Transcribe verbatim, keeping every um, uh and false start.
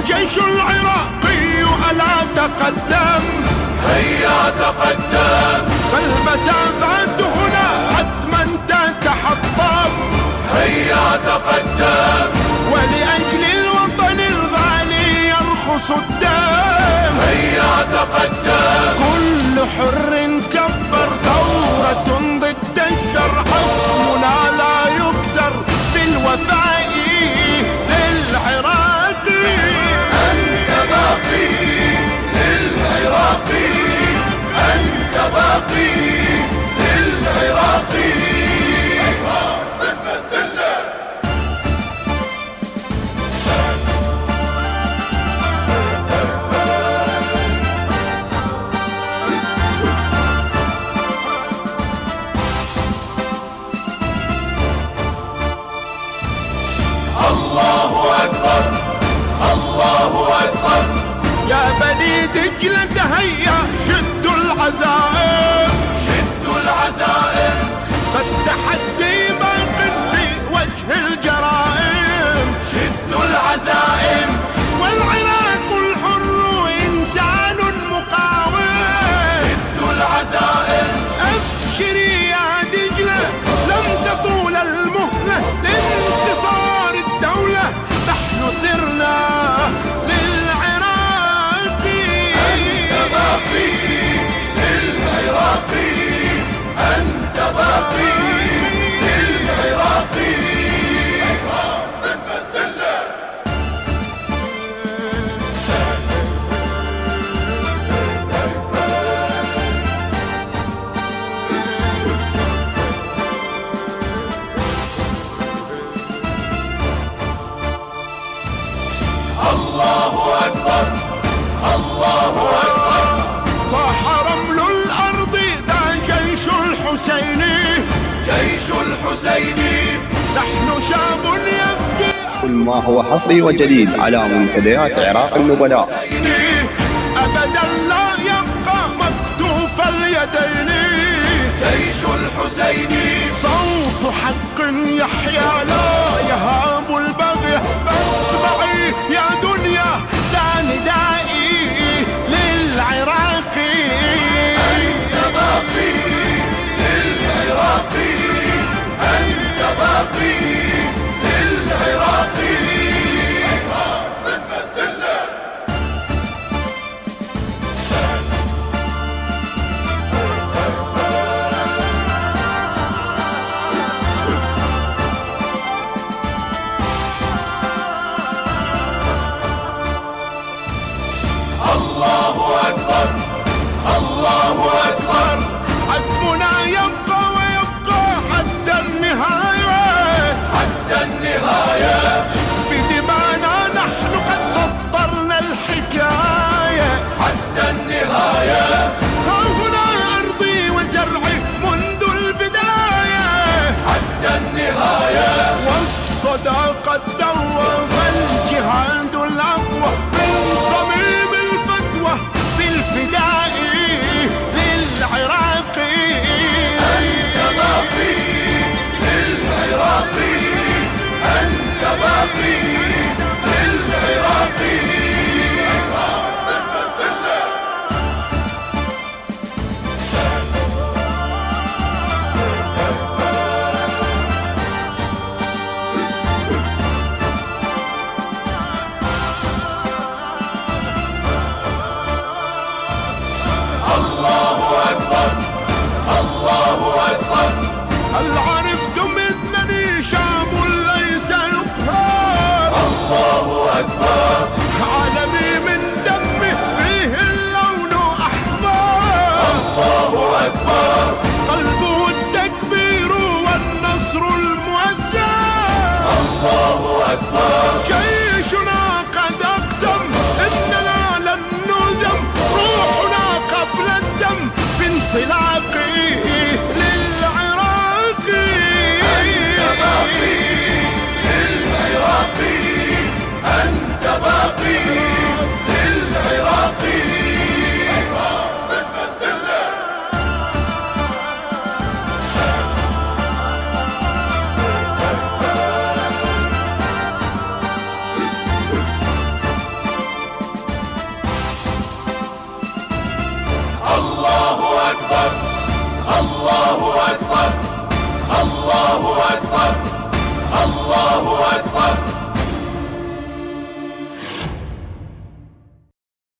جيش العراقي ألا تقدم، هيا تقدم، فالمسافات هنا حتما تتحطم. هيا تقدم، ولأجل الوطن الغالي يرخص الدم. هيا تقدم، كل حر كبر ثورة ضد الشر، حكمنا لا يكسر بالوفاء للعراق. أنت باقي للعراق، أنت باقي للعراق. الله أكبر، الله أكبر. يا بني دجلة هيا شدوا العزائم، شدوا العزائم، فالتحدي باق في وجه الجرائم. شدوا العزائم، والعراق الحر إنسان مقاوم. شدوا العزائم، أبشري يا دجلة لم تطول المهلة لانتصار الدولة، نحن سرنا للعراق. أنت باقي للعراق، أنت باقي للعراق. الله أكبر، الله أكبر. صاح رمل الأرض ذا جيش الحسيني، جيش الحسيني. نحن شعب يبكي. كل ما هو حصري وجديد على منتديات عراق النبلاء. أبدا لا يبقى مكتوف اليدين. جيش الحسيني. صوت حق يحيا لا يهاب البغي، فاتبعي يا دنيا ذا ندائي للعراق. أنت باقي للعراق، أنت باقي للعراق. الله أكبر، الله أكبر. عزمنا يبقى ويبقى حتى النهاية، حتى النهاية. بدمانا نحن قد سطرنا الحكاية. حتى النهاية. ها هنا أرضي وزرعي منذ البداية. حتى النهاية. والصداقة الدوى فالجهاد الأقوى، من صميم الفتوى في الفداء للعراق. أنت باقي للعراق، أنت باقي للعراق. الله أكبر، الله أكبر. العراق